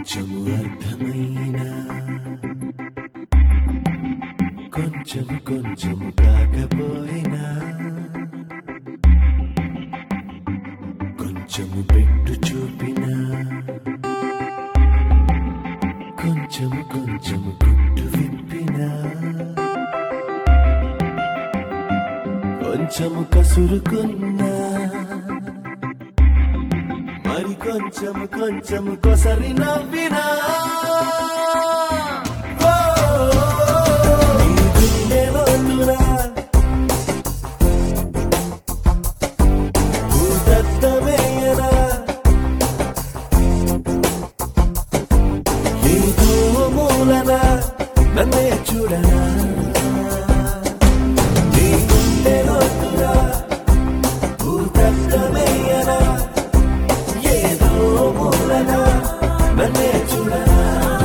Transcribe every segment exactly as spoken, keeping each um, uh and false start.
కొంచెము అర్థమైనా కొంచెము కొంచెము కాకపోయినా కొంచెము పెట్టు చూపినా కొంచెము కొంచెము గుట్టు విప్పినా కొంచెము కసురుకున్నా మరి కొంచెము కొంచెము కొసరి నవ్వినా నన్నే చూడనా నీ గుండె లోతురా భూతద్దమయ్యనా ఏదో మూలనా నన్నే చూడనా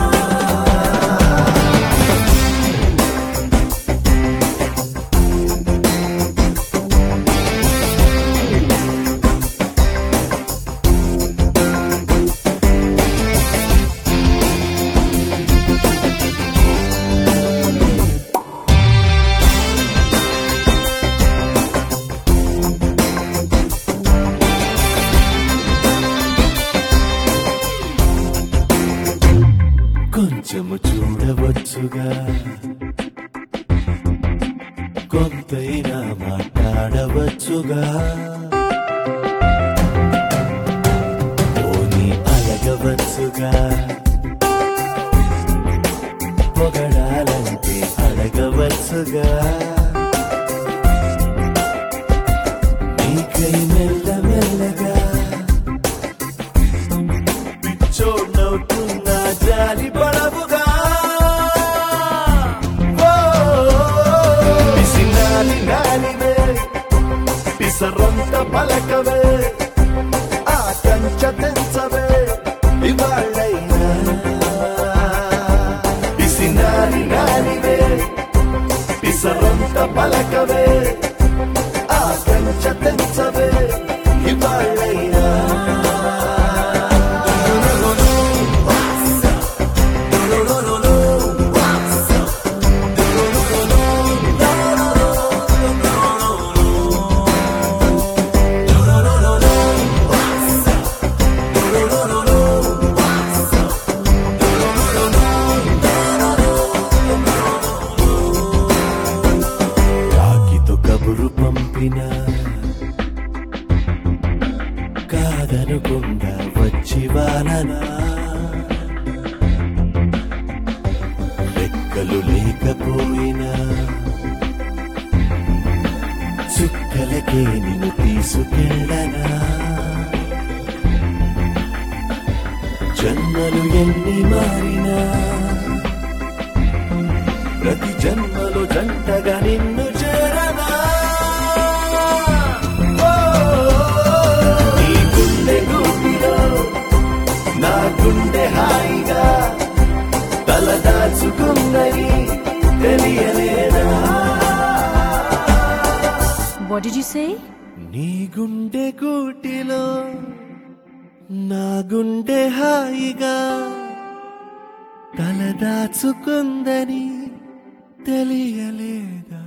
కొంచెము చూడవచ్చుగా కొంతైనా మాట్లాడవచ్చుగా పోనీ అడగవచ్చుగా పొగడాలంటే అడగవచ్చుగా నీకై మెల్ల మెల్లగా పిచ్చోడ్నవుతున్నా జాలి పడవుగా పిసినాలి నాలివే పిసరంత పలకవే ఆ కంచ తెంచవే ఇవాళ్ళైనా పిసినాలి నాలివే పిసరంత పలకవే ఆ కంచ తెంచవే ఇవాళ్ళైనా కబురు పంపినా కాదనుకుండా వచ్చి వాలనా రెక్కలు లేకపోయినా చుక్కలకే నిన్ను తీసుకెళ్ళనా జన్మలు ఎన్ని మారినా ప్రతి జన్మలో జంటగా నిన్ను చేరనా నీ గుండె గూటిలో నా గుండె హాయిగా తలదాచుకుందని తెలియలేదా What did you say? నీ గుండె గూటిలో నా గుండె హాయిగా తలదాచుకుందని తెలియలేదా